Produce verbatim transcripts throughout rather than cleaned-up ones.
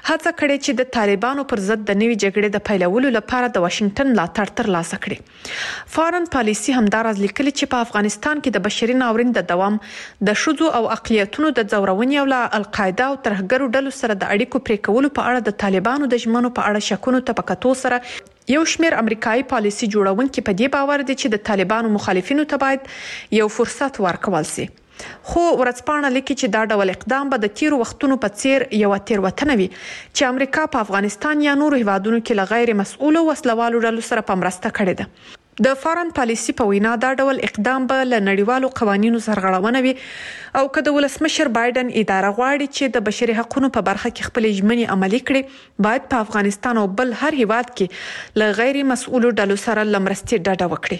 هڅه کړې چې د طالبانو پر ضد د نوي جګړې د پیلولو لپاره د واشنگټن ملاتړ ترلاسه کړي. فارن پالیسي همداراز لیکلي چې په افغانستان کې د بشري ناورین د دوام، د ښځو او اقلیتونو د ځورونې او له القاعده او ترهګرو ډلو سره د اړیکو پرې کولو په اړه د طالبانو د ژمنو په اړه شکونو ته په کتو سره یو شمېر امریکایي پالیسي جوړونکي په دې باور دي چې د طالبانو مخالفینو ته باید یو فرصت ورکول شي. خو ورځپاڼه لیکي چې دا ډول اقدام به د تیرو وختونو په څیر یو تیروتنه وي چې امریکا په افغانستان یا نورو هیوادونو کې له غیر مسؤلو وسلوالو ډلو سره په مرسته کړې ده. د فارن پالیسي په وینا دا ډول اقدام به له نړیوالو قوانینو سرغړونه وي او که د ولسمشر بایدن اداره غواړي چې د بشري حقوقو په برخه کې خپلې ژمنې عملي کړي، باید په افغانستان او بل هر هیواد کې له غیر مسؤلو ډلو سره له مرستې ډډه وکړي.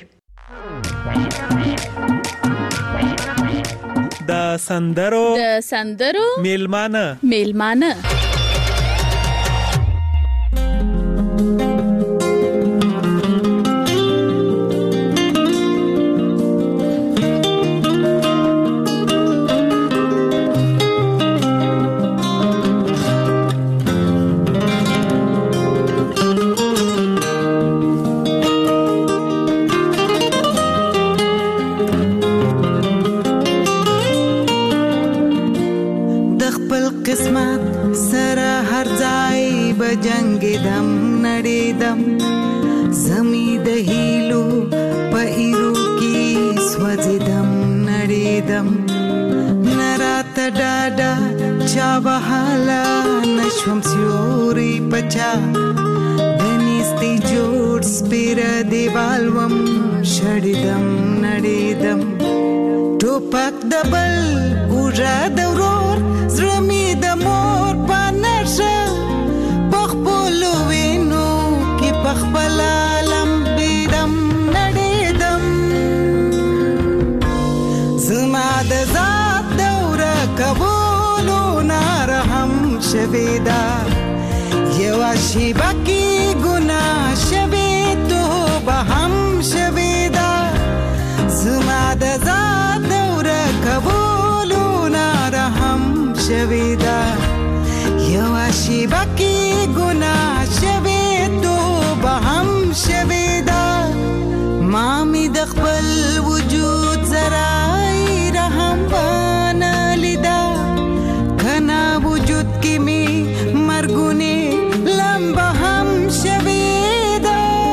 د سندرو د سندرو میلمانه میلمانه جنگیدم نړیدم زمي د هیلو په ایرو کې سوځیدم نړیدم نرات ډاډا چا وهاله نشوم سیوري پچا دنيستي جوړ سپیر دیوال وم شړیدم نړیدم ټوپک دبل ګوره د ورور زړه می د مور پانرشه خپل عالم بیدم نړیدم زما د ذات دوره کولو نارهم شویدا یو شیبه کې ګناه شوی توبه هم شویدا زما د ذات دوره کولو نارهم شویدا یو شیبه کې ګناه شوی هم شویدا مامی د خپل وجود زرای رحم بانا لیدا کنا وجود کی می مرګونه لمبه هم شویدا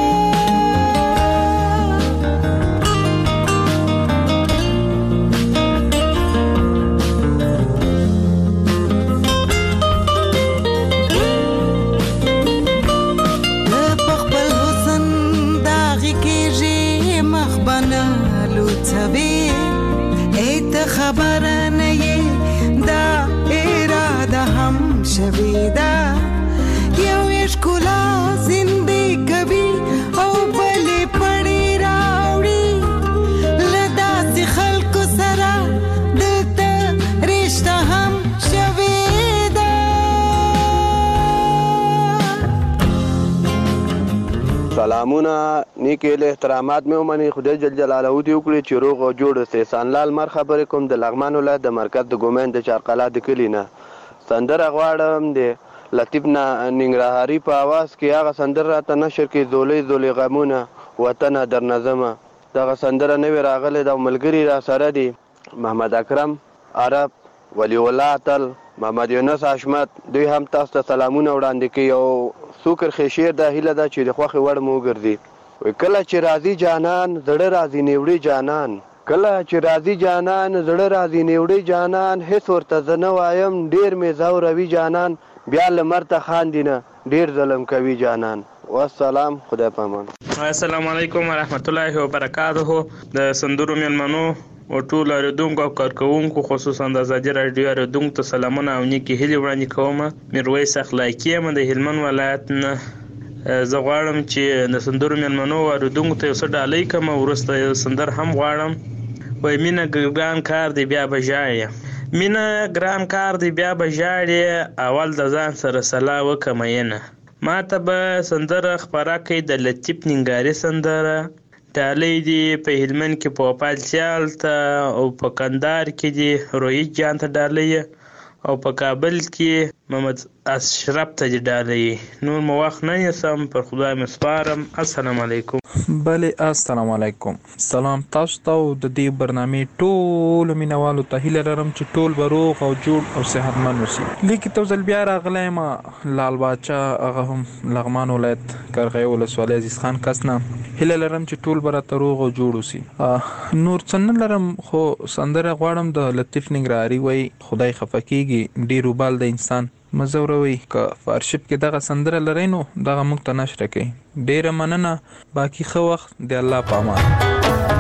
خبر نه یې دا اراده هم شویدا یو اشکولا زندگی کوي او بلې پړې راوړي لدا سي خلکو سره دلته رشته هم شویدا سلامونه نیکې له احترامات مې ومني. خدای جل جلاله دې وکړي چې روغ او جوړ اوسې. سانلال مر خبرې کوم د لغمان ولایت د مرکز د ګومین د چارقلا د کلي نه. سندره غواړم د لطیف ننګرهاري په اواز کې هغه سندره راته نشر کړي زولۍ زولۍ غمونه وطنه در نظمه. دغه سندره نوې راغلې ده او ملګري را سره دي محمد اکرم عرب، ولی الله اتل، محمد یونس حشمت. دوی هم تاسو ته سلامونه وړاندې کوي او سوکر خشیر د هیله ده چې د خوښې وړ مو وګرځي. کله چې راځي جانان زړه راځي نیوړي جانان، کله چې راځي جانان زړه راځي نیوړي جانان، هیڅ ورته زه نه وایم ډېر مې ځوروي جانان، بیا لمر ته خاندي نه ډېر ظلم کوي جانان. والسلام، خدای پامان. السلام علیکم ورحمت الله وبرکاته. د سندرو میلمنو او ټول اوریدونکو او کارکوونکو خصوصا د ازادي راډیو اوریدونکو ته سلامونه او نیکې هیلې وړاندې کوم. میرویس اخلاقی یم د هلمند ولایت نه. زه غواړم چې د سندرو میلمنو او اوریدونکو ته یو څه ډالۍ کړم او وروسته یو سندر هم غواړم. وایي مینه ګران کار دی بیا به ژاړې، مینه ګران کار دی بیا به ژاړې، اول د ځان سره سلا وکړه مینه. ما ته به سندره خپره کړئ د لطیف ننګاري سندره. ډالۍ دي په هلمند کې په وپال سیال ته او په کندهار کې دي روهیت جان ته ډالۍ او په کابل کې محمد اشرف ته دې ډالۍ نور مو وخت نه نیسم پر خدای مې سپارم. السلام علیکم. بله السلام علیکم. سلام تاسو ته او د دې برنامې ټولو مینوالو ته هیله لرم چې ټول به روغ او جوړ او صحتمند اوسي. لیکي تو ځل بیا راغلی یم لال باچا هغه هم لغمان ولایت کرغی ولسوالۍ عزیز خان کس نه. هیله لرم چې ټول به راته روغ او جوړ اوسي. نور څه نه لرم خو سندره غواړم د لطیف ننګرهاري وایي خدای خفه کېږي ډېر وبال د انسان مزوروي. که فارشپ کې دغه سندره لرئ نو دغه موږ ته نشره کوي. ډېره مننه. باقي ښه وخت د الله په امان.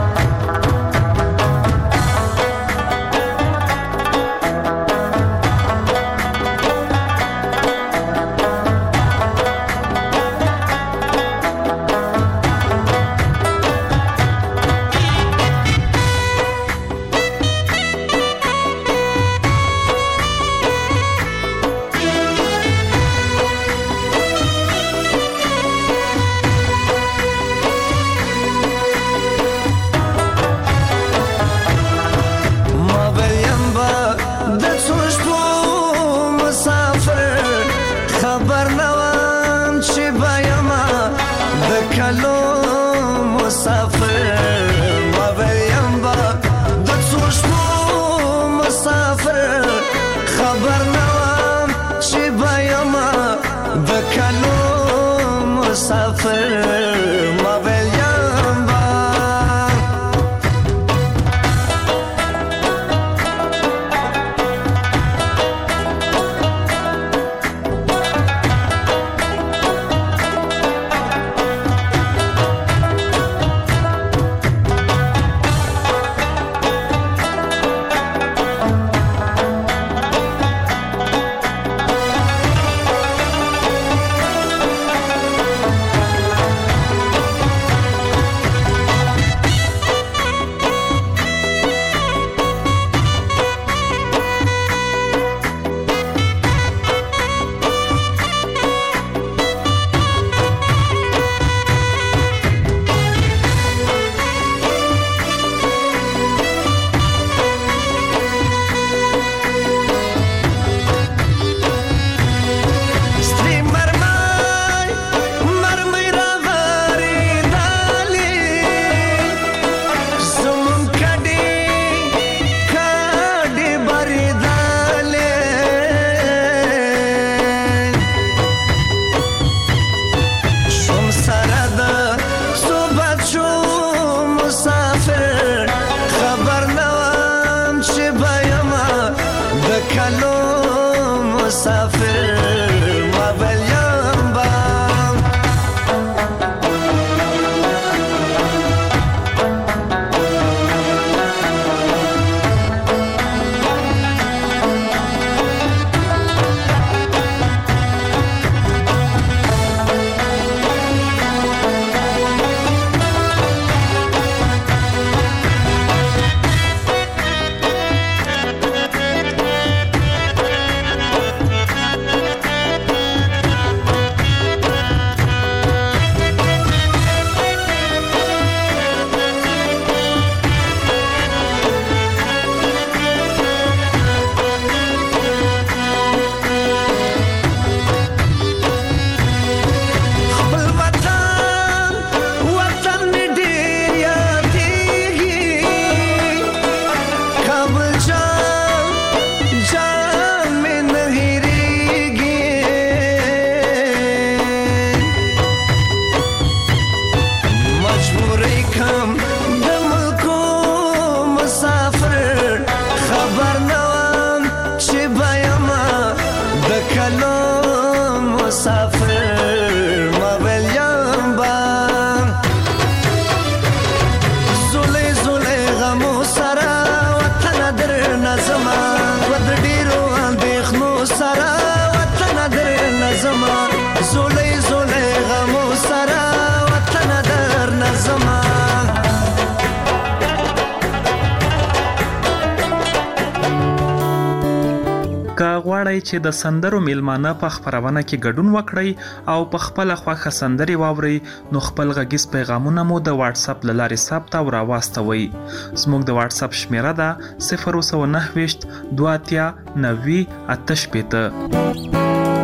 لاړئ چې د سندرو میلمانه په خپرونه کې ګډون وکړئ او په خپله خوښه سندرې واورئ نو خپل غږیز پیغامونه مو د واتساپ له لارې ثبت او راواستوئ. زموږ د واتساپ شمیره ده صفر سوه نهه ویشت دوه اتیا نوي اته شپېته.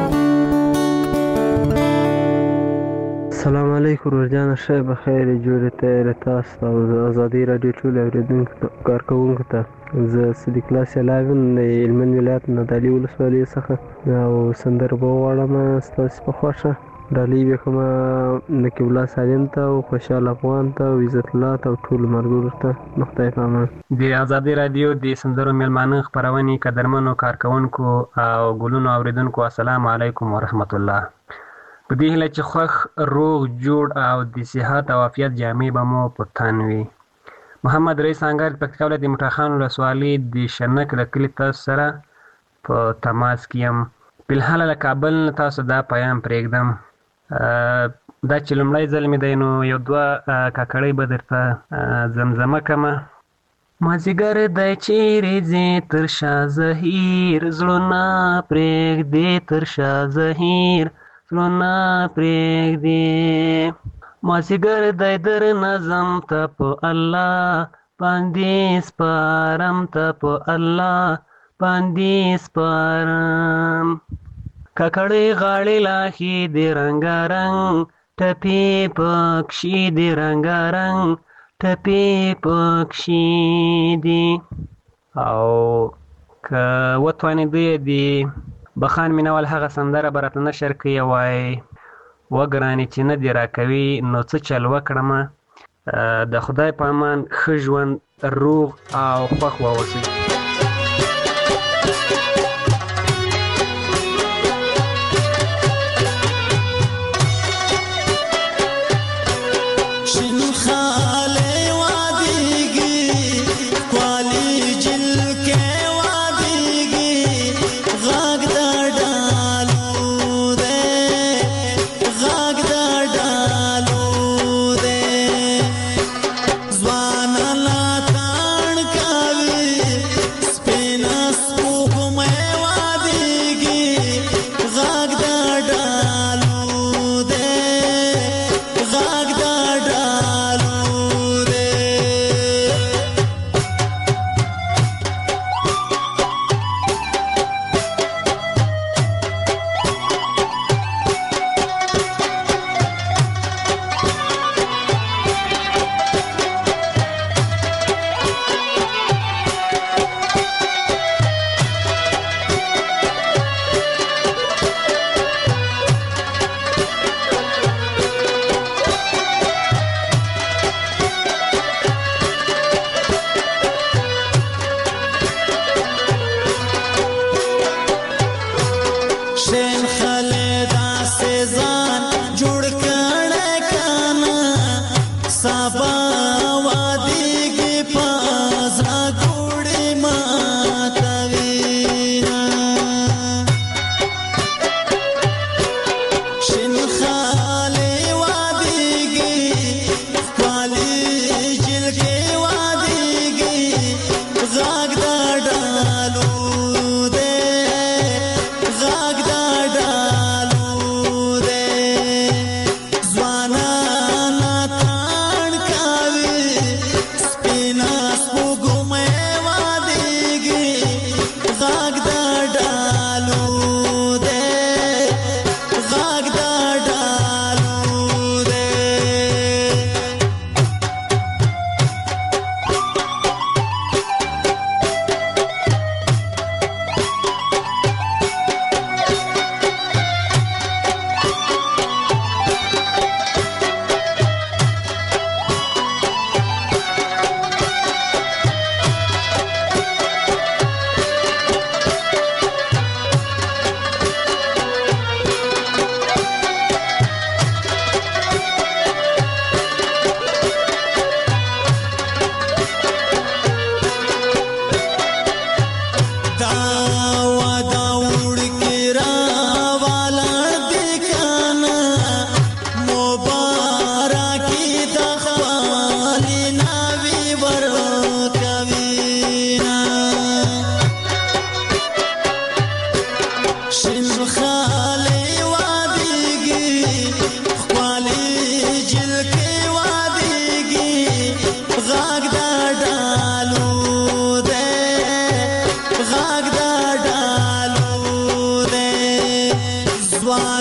السلام علیکم ورجانه ښه بخیر جوړې تیارې تاسو ته او د ازادي راډیو ټولو اورېدونکو کارکوونکو ته زه صدیق الله سیلاب یم د هلمند ولایت نادعلي ولسوالۍ څخه او سندره به وغواړم ستاسې په خوښه ډالۍ به کومه نقیب الله سالم ته او خوشحال افغان ته او عزت الله ته او ټولو ملګرو ته د خدای په امان. د ازادي راډیو د سندرو میلمانه خپرونې قدرمنو کارکوونکو او ګلونو اورېدونکو السلام علیکم ورحمت الله. په دې هیله چې خوښ روغ جوړ او د صحت او عافیت جامې به مو په تن وي. محمد رئیس انګر د پکتیکا ولایت د موټاخان ولسوالۍ د شنک د کلي تاسو سره په تماس کې یم. فلحال له کابل نه تاسو دا پیام پرېږدم. دا چې لومړی ځل مې دی نو یو دوه کاکړۍ به درته زمزمه کړمه. مازدیګر دی چیرې ځې تر شا زهیر زړونه پرېږدې تر شا زهیر زړونه پرېږدې مازدیګر دی در نظم ته په الله باندې سپارم ته په الله باندې سپارم. ککړې غاړې لاښې د رنګارنګ ټپې پکښې د رنګارنګ ټپې پکښې دي. او که وتوانېدی د بخان مینوال هغه سندره به راته نشر کړي او وایي وګرانې چې نه دې راکوي نو څه چل وکړمه. د خدای په امان ښه ژوند روغ او خوښ واوسئ. ځوان لا تاڼ کوي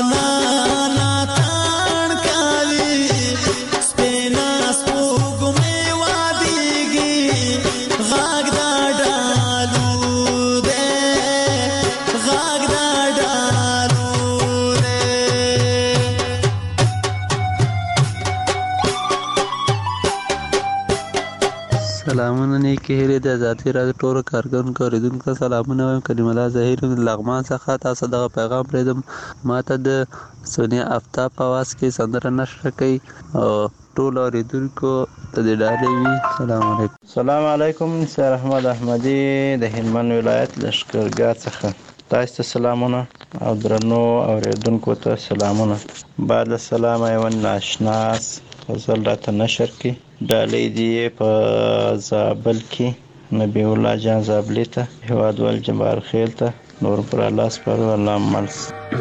سلامونه نیکې هیلې د ازادي راډیو ټولو کارکوونکو اورېدونکو سلامونه وایم. کلیم الله ظهیر له لغمان څخه تاسو دغه پیغام پرېږدم. ما ته د سونیا آفتاب په اواز کې سندره نشره کوي او ټولو اورېدونکو ته د ډالۍ وي. سلام علیکم. سلام علیکم. سید احمد احمدي د هلمند ولایت لشکرګاه څخه تاسو ته سلامونه او درنو اورېدونکو ته سلامونه. بعد السلام ایوان ناشناس غزل راته نشر کی ډالۍ دی په زابل کې نبی الله جان زابلی ته هواد ول جبار خیل ته نور پر الله سپارو الله ملس.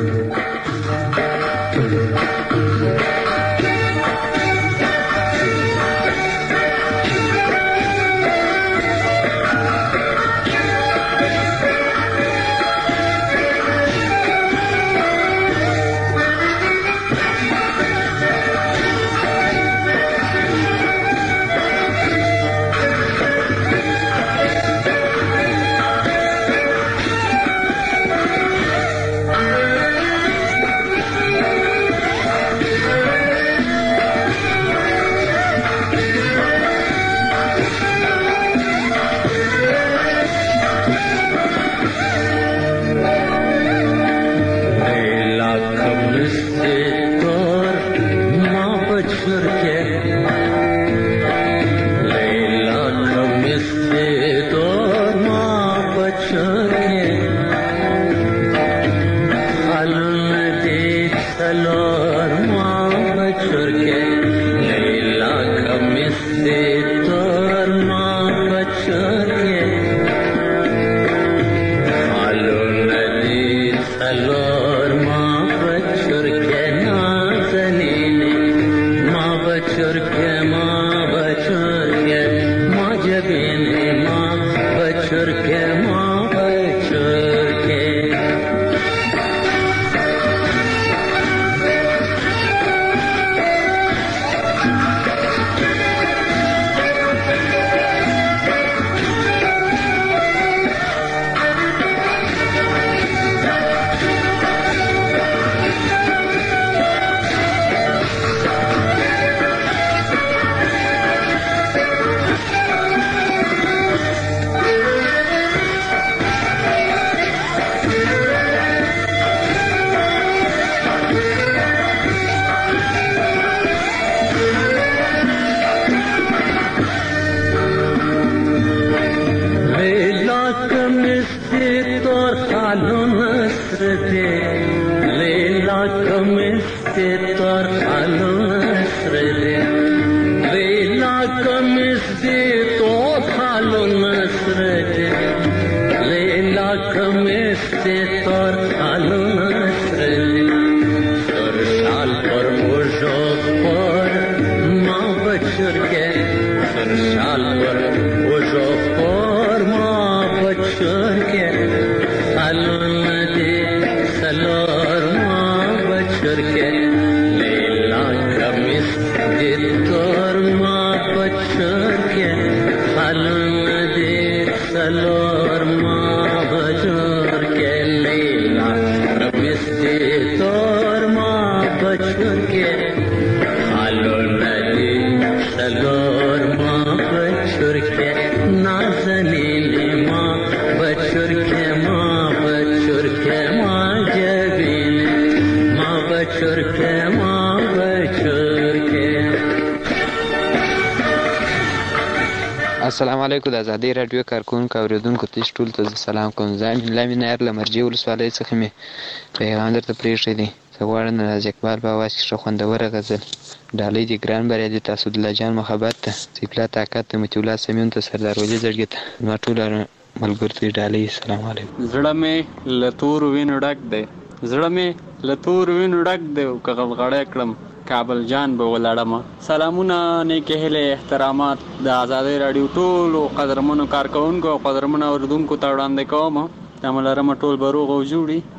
السلام علیکم. د ازادي راډیو کارکونکو اوریدونکو ته ټول ته سلام کوم. زه لامین نیر لمرجی ولسوالۍ څخه مې پیغام درته پرېښی دی. زه غواړم د ناز اقبال په اواز کې ښه خوندوره غزل ډالۍ د ګران بریالي ته اسدالله جان محبت ته سیفلا طاقت ته مطیع الله سمیون ته سردار ولی زړګي ته زما ټولو ملګرو ته ډالۍ. سلام علیکم. زړه مې له تورو وینو ډک دی زړه مې له تورو وینو ډک دی او که غلغړی کړم کابل جان به ولاړم. سلامونه نیکې هیلې احترامات د ازادي راډیو ټولو قدرمنو کارکوونکو او قدرمنو اورېدونکو ته وړاندې کوم. تمه لرم ټول به روغ او جوړ وي.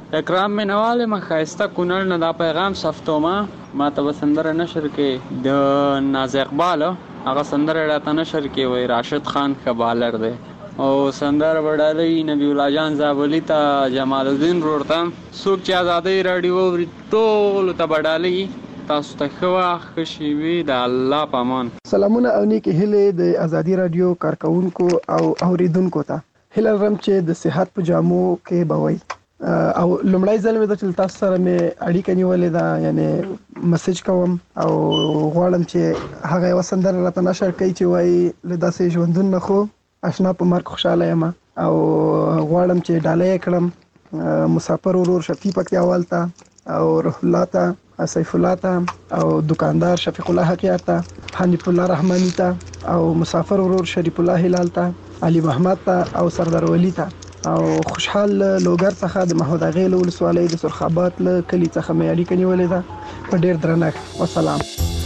اکرام مینوال ما ښایسته کونړ نه دا پیغام ثبتوم. ما ته به سندره نشر کې د ناز اقبال هغه سندره راته نشر کې وای راشد خان ښه بالر دی او سندره به ډالۍ نبی الله جان زابلي ته جمال الدین رور ته څوک چې ازادۍ راډیو اوري ټولو ته به ډالۍ. تاسو ته ښه وخت ښه شېبې د الله په امان. سلامونه او نیکې هیلې د ازادي راډیو کارکونکو او اوریدونکو ته. هیله لرم چې د صحت په جامو کې به وئ او لومړی ځل مې د تاسو سره مې اړیکه نیولې ده، یعنی میسج کوم او غواړم چې هغه یو سندره راته نشر کړئ چې وایي له داسې ژوندون نه خو اشنا په مرګ خوشاله یم او غواړم چې ډالۍ کړم مسافر ورور شفیع پکتیاوال ته او روح الله ته، سیف الله ته او دکاندار شفیق الله حقیار ته، حنیف الله رحمانی ته او مسافر ورور شریف الله هلال ته، علي محمد ته او سردار ولی ته او خوشحال لوګر څخه د محمود اغیل ولسوالۍ د سرخابات له کلی څخه مې اړیکه نیولې ده. په ډیر درنښت والسلام.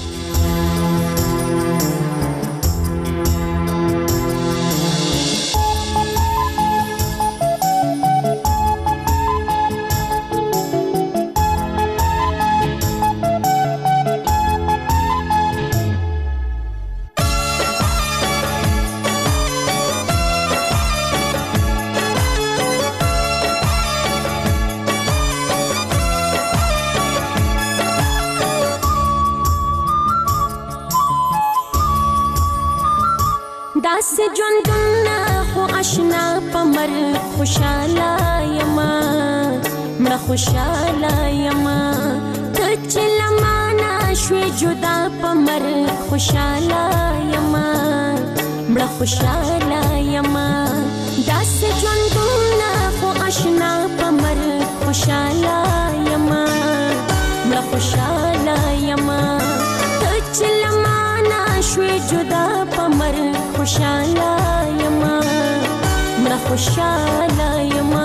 داسې ژوندونه خو اشنا په مرګ خوشاله یما مړه خوشاله یما ته چې له مانه شوې جدا په مرګ خوشاله یما مړه خوشاله یما داسې ژوندونه خو اشنا په مرګ خوشاله یما مړه خوشاله یما ته چې له مانه شوې جدا په مرګ خوشاله یما مړه خوشاله یما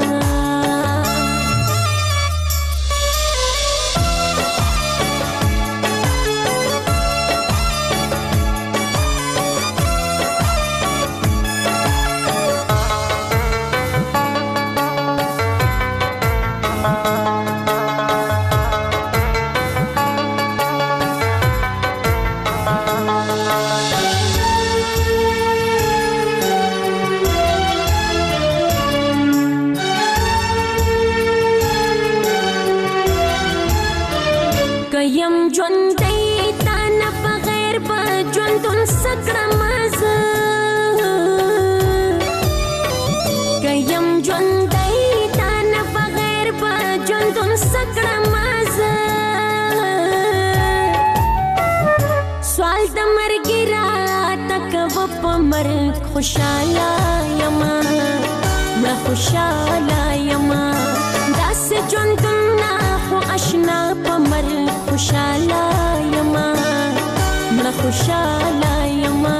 یم ژوندۍ تا نه بغیر به ژوندون څه کړم زه که یم ژوندۍ تا نه بغیر به ژوندون څه کړم زه سوال د مرګي راته کوه په مرګ خوشاله یما مړه خوشاله یما داسې ژوندونه خو اشنا په مرګ خوشاله یما مړه خوشاله یما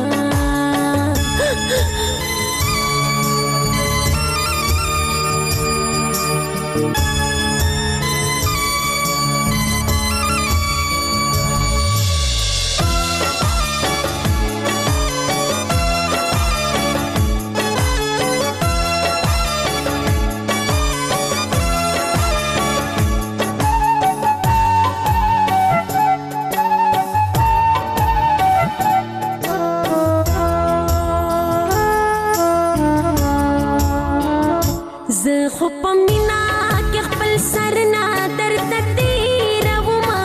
زه خو په مینا کې خپل سر نه درته تېرومه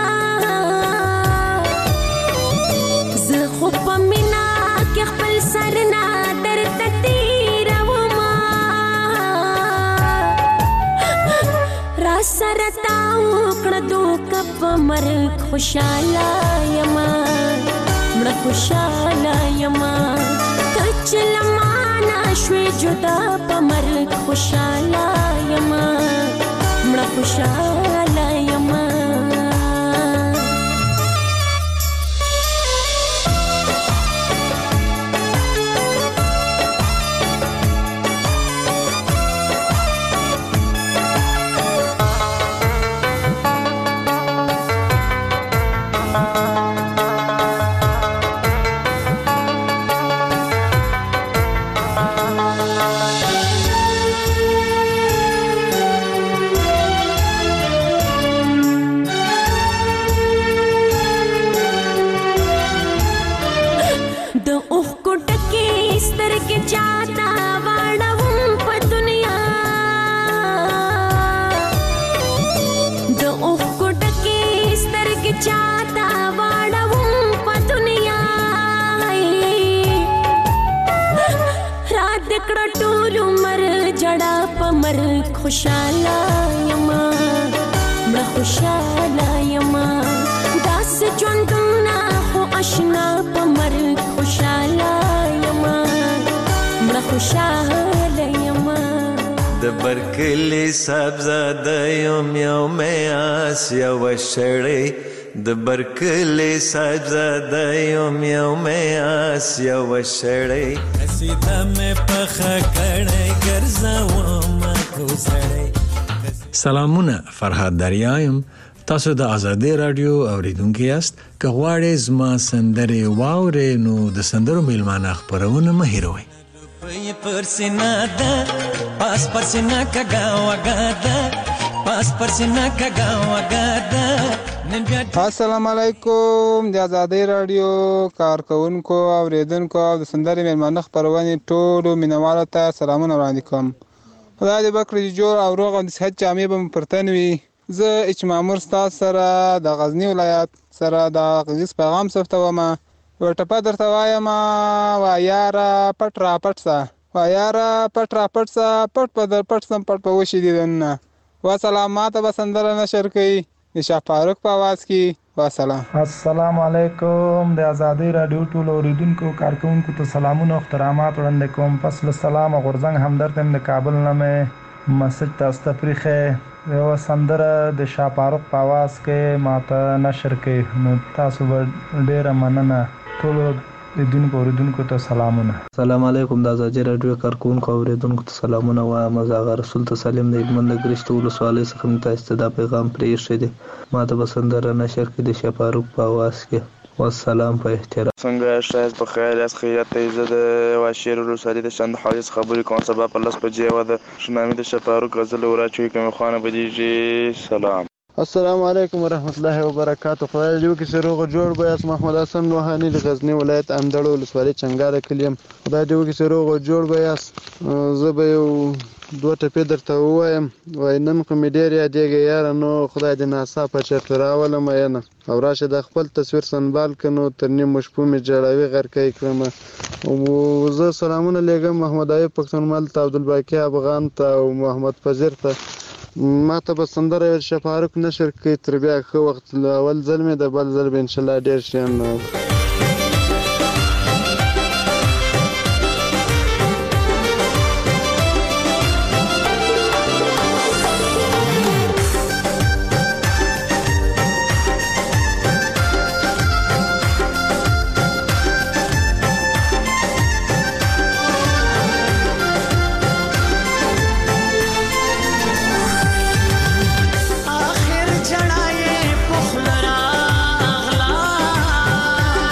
زه خو په مینا کې خپل سر نه درته تېرومه را سره تا وکړه دوکه په مرګ خوشاله یما مړه خوشاله یما ته چې له مانه شوې جدا په مرګ خوشاله یما مړه خوشاله یما د اوښکو ډکې سترګې چاته واړوم په دنیا رات کړه ټول عمر جړه په مرګ خوشاله یما مړه خوشاله یما داسې ژوندونه خو اشنا په مرګ خوشاله یما مړه خوشاله یما د برکلي صاحبزاده یم یو مې آس یوه شړۍ د برکلي صاحبزاده یم یو مې آس یوه شړۍ قصیده مې پخه کړی ګرځومه کوزړۍ سلامونه فرهاد دریا یم تاسو د ازادي رادیو اوریدونکو یاست که غواړئ زما سندرې واورئ نو د سندرو میلمانه خپرونه مه هېروئ پی پرسینا ده پاس پرسینا کگا وگا ده پاس پرسینا کگا وگا ده السلام علیکم د ازادي رادیو کارکونکو اوریدونکو او د سندرې میلمانه خپرونې ټولو مینوالو ته سلامونه وړاندې کوم خدای دې وکړي چې جوړ او روغ او د صحت جامې به مو پر تن وي زه اچ مامور ستاسو سره د غزني ولایت سره د غږیز پیغام ثبتوم یوه ټپه درته وایم وا یاره پټ را پټ سه وا یاره پټ را پټ سه پټ په در پټ سم پټ په وشي دي دننه وسلام ماته به سندره نشر کوي د شاه فاروق په آواز کې وسلام السلام علیکم د ازادي رادیو ټول اوریدونکو کارکونکو ته سلامونه او احترامات وړاندې کوم فصل السلام او غورځنګ همدرد د کابل نه مې مسج تاسو ته پریښی یو سندره د شاه فاروق په آواز کې ماته نشر کوي نو تاسو به ډیره مننه ټول اوریدونکو اوریدونکو ته سلامونه السلام علیکم د ازادي رادیو کارکونکو اوریدونکو ته سلامونه وایم زه هغه رسول ته سلیم د هلمند د ګرشت ولسوالۍ څخه مې تاسو ته دا پیغام پرېښی دی ماته به سندره نشر کړي د شاه فاروق په آواز کې والسلام په احترام څنګه شایست په خیر یاست خیریت ته زه د واشیر ولسوالۍ د شند حوادث خبرې کوم سبا په لس بجې وه د شنامي د شاه فاروق غزل وراچوي کومې خوانه بدیږي سلام السلام علیکم ورحمت الله وبرکاته خدای دې وکړي چې روغ جوړ به یاست محمد حسن لوهاني د غزني ولایت اندړ ولسوالۍ چنګاره کلي یم خدای دې وکړي چې روغ جوړ به یاست زه به یو دوه ټپې درته ووایم وایي نن خو مې ډېر یادېږي یاره نو خدای دې ناڅاپه چېرته راولم ینه او راشه د خپل تصویر سنبال که نو تر نیمو شپو مې جړاوي غرقی کړم زه سلامونه لیږم محمد ایوب پښتونمل ته عبدالباقي افغان ته او محمد فضیر ته ما ته به سندره شاه فاروق نشر کړي تر بیا ښه وخت اول ځل مې د بل ځل به انشاءالله ډېر شیان آخر جڑائے پخلرا اغلا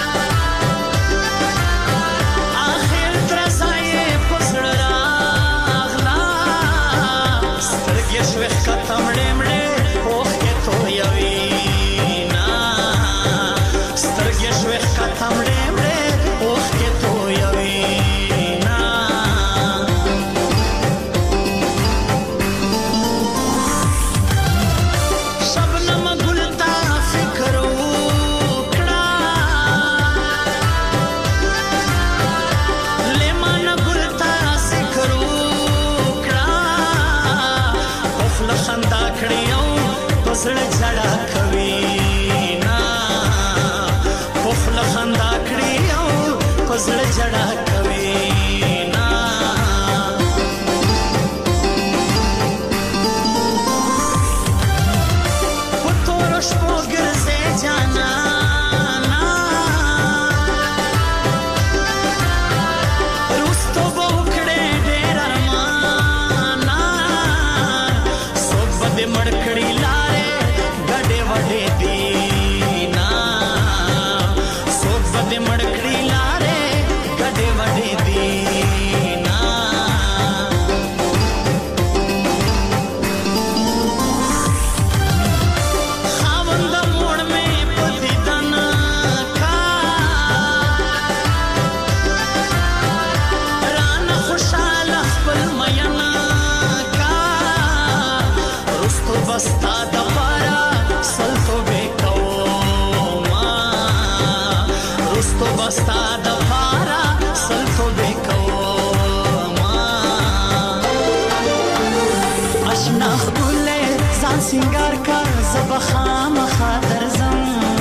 زبخام خاطرزم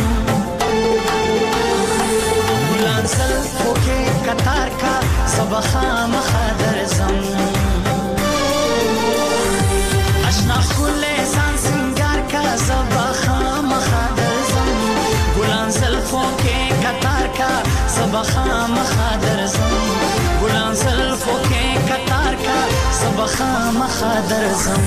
بلانسل فوکه قطار کا زبخام خاطرزم اشنا خل سان سنگار کا زبخام خاطرزم بلانسل فوکه قطار کا زبخام خاطرزم بلانسل فوکه قطار کا زبخام خاطرزم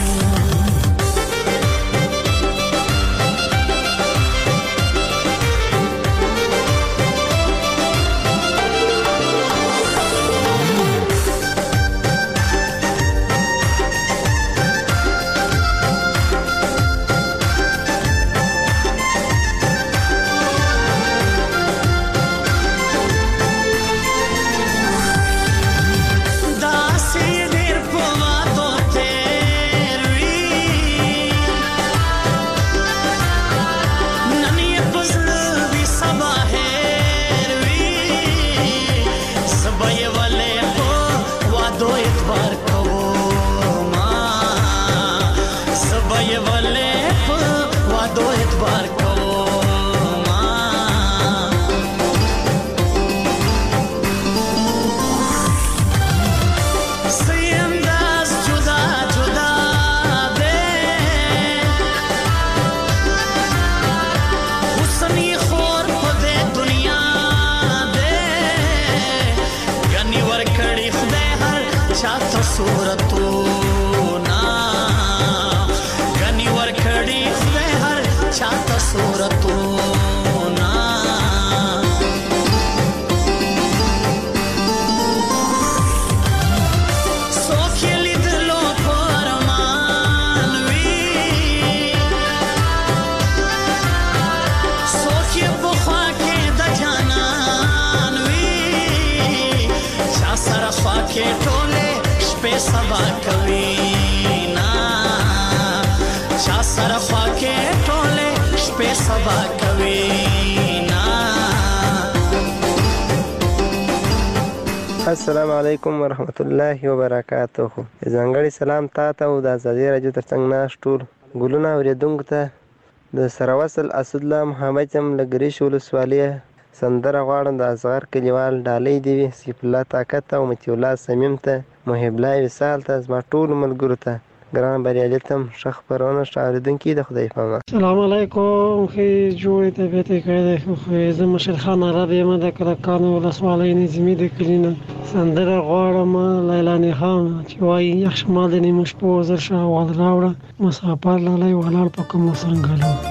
السلام علیکم ورحمت الله وبرکاته. ځانګړی سلام تا ته او د ازادي راډیو ترڅنګ ناست ټول ګلونه اورېدونکو ته د سره وصل اسدالله محمد یم له ګریش ولسوالۍ سندره غواړم د اصغر کلیوال ډالۍ دې وي سیف الله طاقت او مطیع الله صمیم ته محب الله وصال ته زما ټولو ملګرو ته ګران بریالي ته هم ښه خپرونه ښه اورېدونکي د خدای په امان. السلام علیکم. ښې جوړې طبیعت یې کړی دی خو زه مشرخان عرب یم د کلکانو ولسوالۍ نظمي د کلي نه سندره غواړم لیلانې خان چې وایي یخ شمال د نیمو شپو زر شاوال راوړه مسافر لالی ولاړ په کومو څنګلو.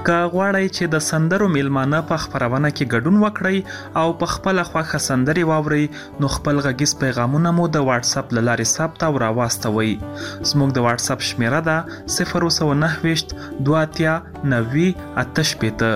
که غواړئ چې د سندرو میلمانه په خپرونه کې ګډون وکړئ او په خپله خوښه سندرې واورئ نو خپل غږیز پیغامونه مو د واتساپ له لارې ثبت او راواستوئ. زموږ د واتساپ شمیره ده صفر سوه نهه ویشت دوه اتیا نوي اته شپېته.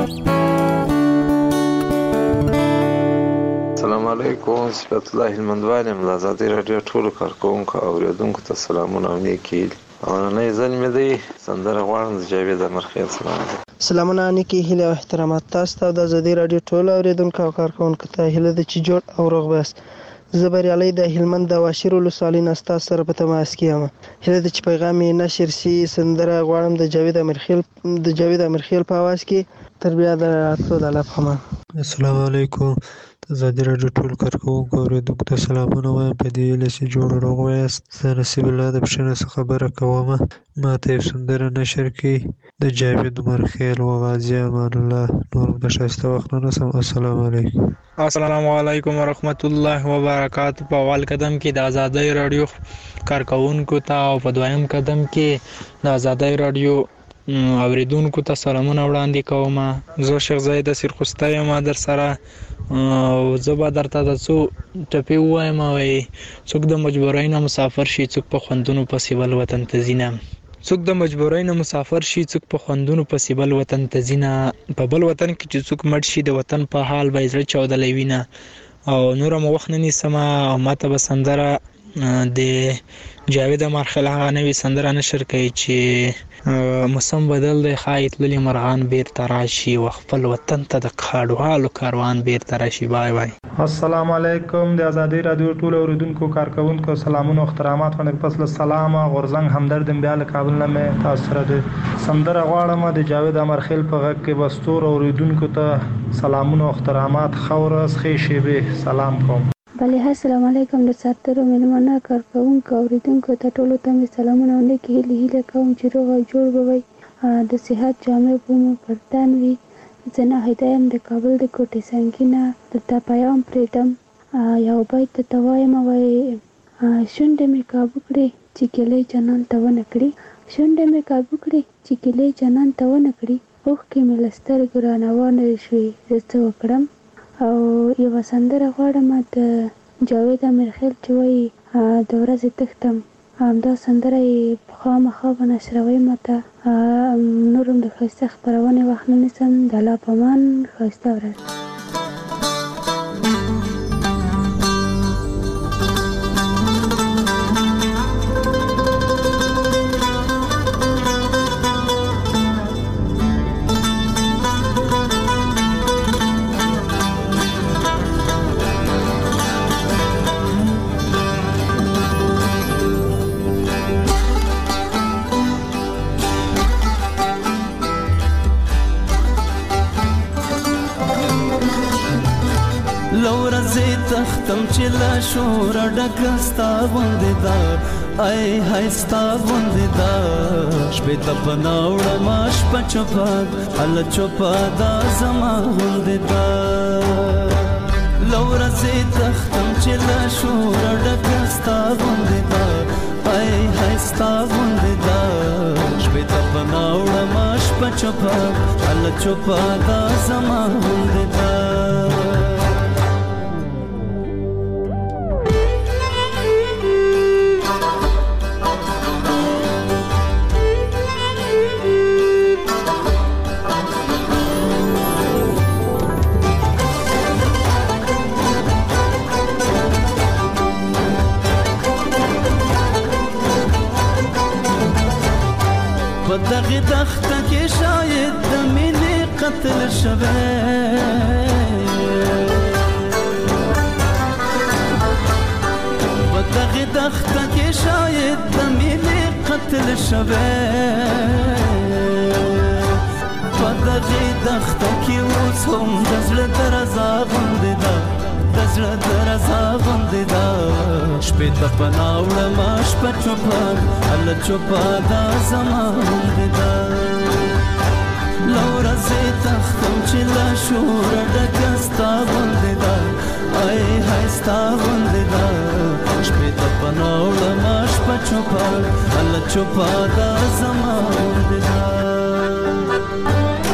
السلام علیکم، صفت الله هلمندوال یم. د ازادي راډیو ټولو کارکوونکو او اورېدونکو ته سلامونه او نیکې هیلې. اولنی ځل مې دی سندره غواړم د جاوید امرخیل. سلام سلامونه، نیکې هیلې او احترامات تاسو ته او د ازادي راډیو ټولو اورېدونکو او کارکوونکو ته هیله ده چې جوړ او روغ یاست. زه بریالی د هلمند د واشیر ولسوالۍ نه ستاسو سره په تماس کې یم. هیله ده چې پیغام یې نشر سي. سندره غواړم د جاوید امرخیل د جاوید امرخیل په اواز کې. تر بیا د راتلو د الله په امان. السلام علیکم، د ازادي راډیو ټول کارکوونکو اورېدونکو ته سلامونه وایم. په دې هیله چې جوړ روغ یاست. زه نصیب الله د پښتنه څخه خبره کوم. ما ته یو سندره نشر کړي د جاوید امرخیل و غازی امان الله. نور د ښایسته وخت نه نسم. السلام علیکم. السلام علیکم ورحمت الله وبرکاته. په اول قدم کې د ازادي راډیو کارکوونکو ته او په دویم قدم کې د ازادي راډیو اوریدونکو ته سلامونه وړاندې کوم. زه شیخ زاید سرخسته یم در سره او زه به درته د څو ټپې ووایم. وایي څوک د مجبورۍ نه مسافر شي، څوک په خوندونو پسې بل وطن ته ځي نه. څوک د مجبورۍ نه مسافر شي، څوک په خوندونو پسې بل وطن ته ځي نه. په بل وطن کې چې څوک مړ شي د وطن په حال به یې زړه چاودلی وي نه. او نوره مو وخت نه نیسمه او ما ته به سندره د جاوید امرخیل هغه نوې سندره نشر کوي چې موسم بدل دی، ښایي تللي مرغان بیرته راشي و خپل وطن ته د کاډوالو کاروان بیرته راشي. بای بای. السلام علیکم، د ازادي راډیو ټول اوریدونکو کارکوونکو سلامونه او احترامات. باندې پس له سلام غورزنګ همدرد بیا له کابل نه مې تاسو سره د سندره غواړم د جاوید امرخیل په غږ کې. بستور اوریدونکو ته سلامونه او احترامات. خورس خې شیبه سلام کوم. بله السلام علیکم. د ساترو میلمانه کارکوونکو اوریدونکو ته ټولو ته مې سلامونه او نیکې هیلې هیله کوم چې روغ او جوړ به وئ، د صحت جامې به مو پر تن وي. زه ناهیده یم د کابل د کوټې څنګي نه. درته پیغام پرېږدم یو بیت درته وایم. وایي شونډې مې کابو کړې چې ګیلې جانان ته ونه کړي، شونډې مې کابو کړې چې ګیلې جانان ته ونه کړي، اوښکې مې له سترګو رانوانه شوې، زه څه وکړم. او یوه سندره غواړم د جاوید امرخیل چې وایي د ورځې تښتم. همدا سندره یې خامخا به نشروئ. ماته نور هم د ښایسته خپرونې وخت نه نیسم. د الله په امان. ښایسته ورځ. تختم چې لا شور ډکه ستا غوندې ده، ای های ستا غوندې ده. شپې ته په ناوړه ما شپه چوپه هله چوپه دا زما غوندې ده. له ورځې تختم چې لا شور ډکه ستا غوندې ده، ای های ستا غوندې ده. شپې ته په ناوړه ما شپه چوپه هله چوپه دا زما غوندې ده. په دغه دښته کې شاید د مینې قتل شوی، په دغه دښته کې شاید د مینې قتل شوی، په دغه دښته کې اوس هم د زړه درزا غوندې ده، د زړه درزا غوندې ده. شپې ته په ناوړه ما شپه چوپه هله چوپه دا زما غوندې ده. له ورځې تښتم چې له شوره ډکه ستا غوندې ده، ای های ستا غوندې ده. شپې ته په ناوړه ما شپه چوپه هله چوپه دا زما غوندې ده.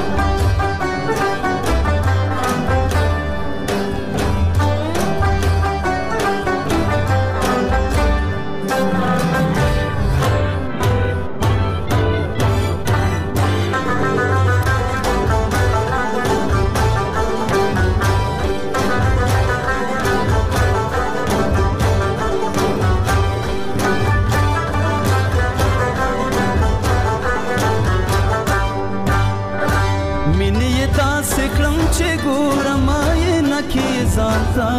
مینې یې داسې کړم چې ګورم یې نه کې ځان ته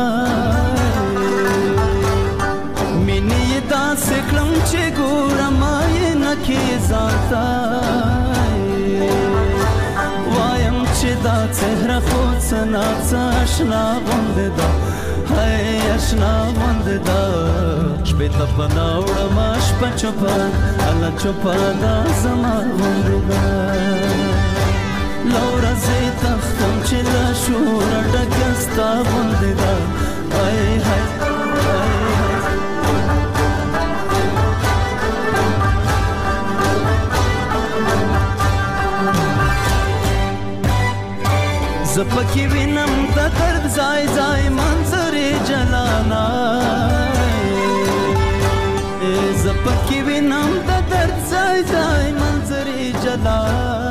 مینې یې داسې کړم چې ګورم یې نه کې ځان ته وایم چې دا څهره خو څه ناڅه اشنا غوندې ده هی اشنا غوندې ده شپې ته پناه وړمه شپه چوپه هله چوپه دا زما غوندې ده له ورځې تښتم چې له شوره ډکه ستا غوندې ده هی هی زه پکې وینم د درد ځای ځای منظرې جلانا زه پکې وینم د درد ځای ځای منظرې جلانا